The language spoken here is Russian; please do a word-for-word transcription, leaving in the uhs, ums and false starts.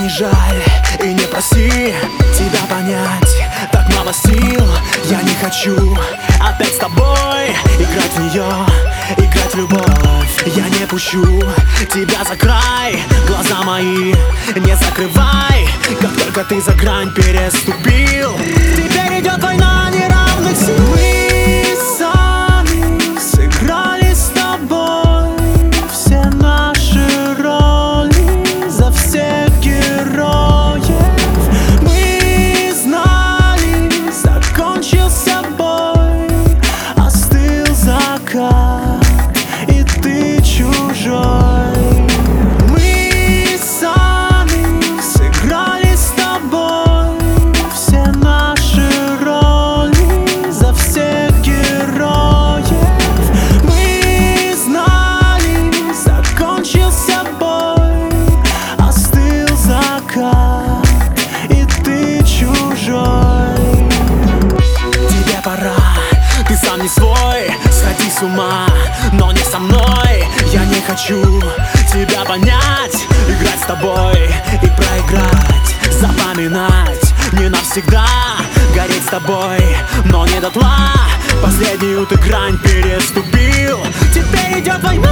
не жаль и не проси тебя понять, так мало сил. Я не хочу опять с тобой играть в нее, играть в любовь. Я не пущу тебя за край, глаза мои не закрывай. Как только ты за грань переступил, теперь идет война неравных сил. Мы сами сыграли с тобой все наши роли, за всех героев. Мы знали, закончился бой, остыл закат, и ты чужой. Мы сами сыграли с тобой все наши роли, за всех героев. Мы знали, закончился бой, остыл закат, и ты чужой. Тебе пора, ты сам не свой, сходи с ума, но не со мной. Я не хочу тебя понять, играть с тобой и проиграть, запоминать не навсегда, гореть с тобой, но не дотла. Последнюю ты грань переступил, теперь идет война.